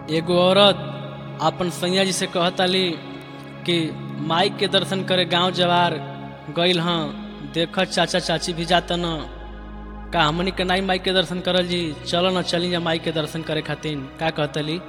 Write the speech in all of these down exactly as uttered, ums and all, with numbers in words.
एगो औरत अपन सैया जी से कहताली कि माई के दर्शन करे गांव जवार गईल हाँ, देख चाचा चाची भी जाता न, का हमनी के नाई माई के दर्शन करल जी, चलो न चली जा माई के दर्शन करे खातिर। का कहतली?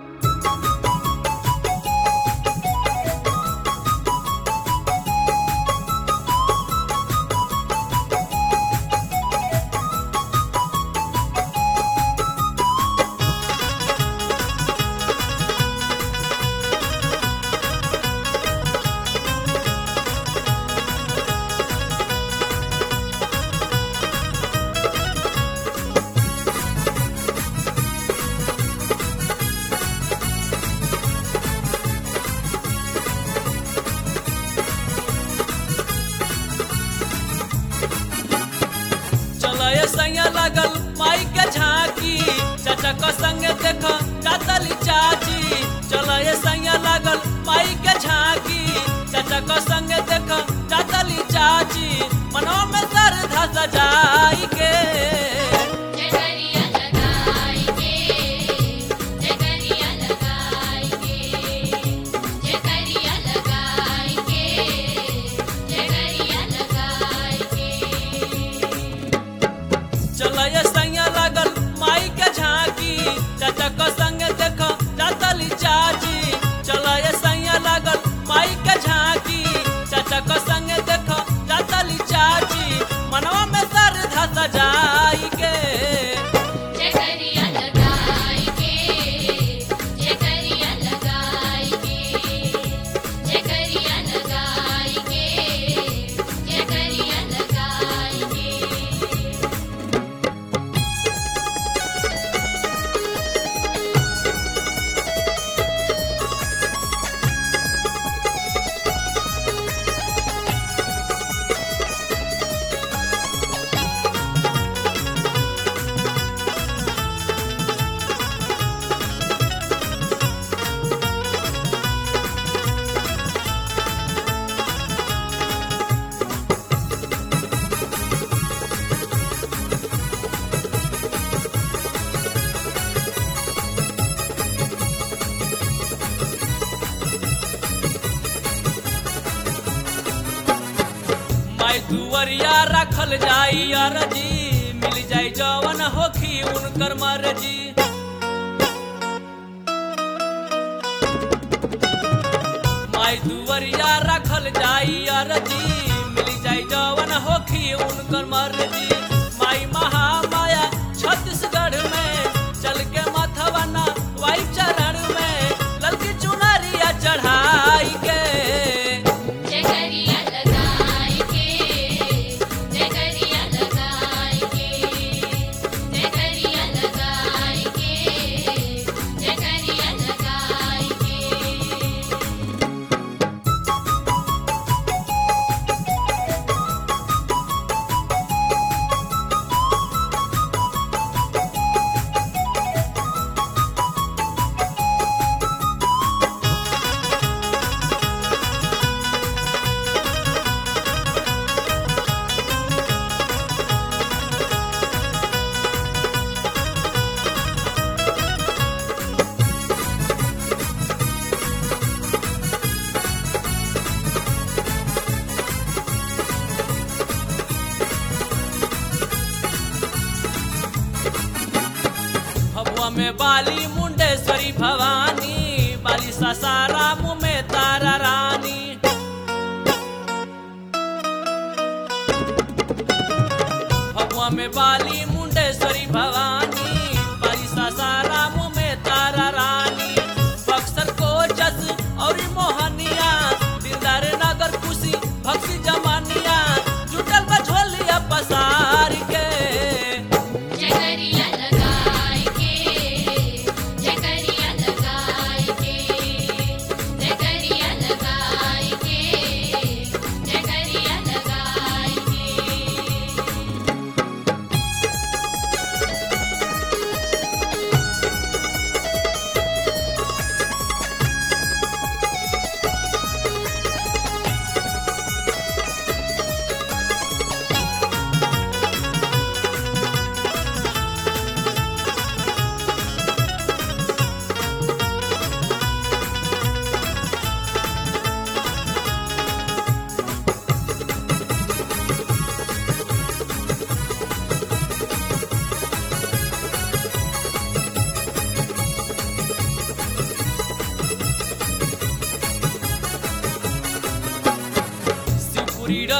सैया लगल माई के झांकी, चाचा का संग देख जातली चाची। चलो ये सैया लगल माई के झांकी, चाचा का संग देख जातली चाची। मनवा में श्रद्धा सजाई के चाचा का संग देखो जातली चाची। चलो ये सैया लागल माई के झांकी, चाचा का संग देखो जातली चाची। मनवा में श्रद्धा सजाई के दुवरिया रखल जाई अरजी, मिल जाई जवन होखी उनकर मर्जी। माई दुवरिया रखल जाई अरजी, मिल जाई जवन होखी उनकर मर्जी। माई महामाया छत्तीसगढ़ में चल के मथवना वाई चरण में ललकी चुनरिया चढ़ाई के में बाली मुंडेश्वरी भवानी, बाली सासाराम में तारा रानी। भगवा में बाली मुंडेश्वरी भवानी, बाली सासाराम में तारा रानी। बक्सर को जस और मोहनिया, दिलदार नगर खुशी भक्ति जमानिया। जुटल बझोलिया पसार के लगा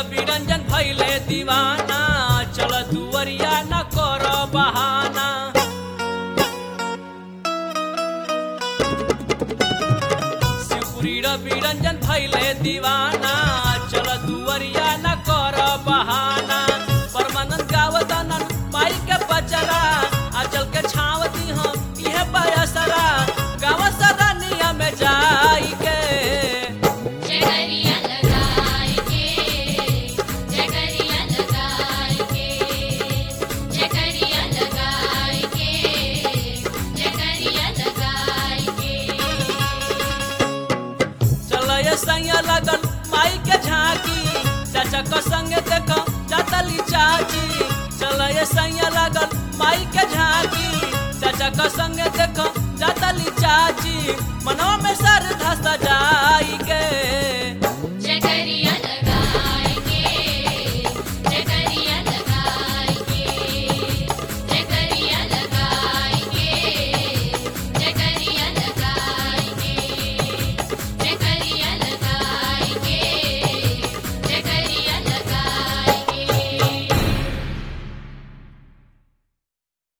रवि रंजन भैले दीवाना चल दुवरिया न कर बहाना शिवपुरी रवि रंजन भैले दीवाना चल दुवरिया न कर बहाना परमानंद गावतानन माई के बचरा आचल के छाव दी हम इहे बयसरा गाँव सरानिया में जाई के जगरिया लगाई के जगरिया लगाई के जगरिया लगाई के जगरिया लगाई के चल सैया लगन माई के झांकी चाचा के संगे देख चातली चाची चल सैया लगन माई के झांकी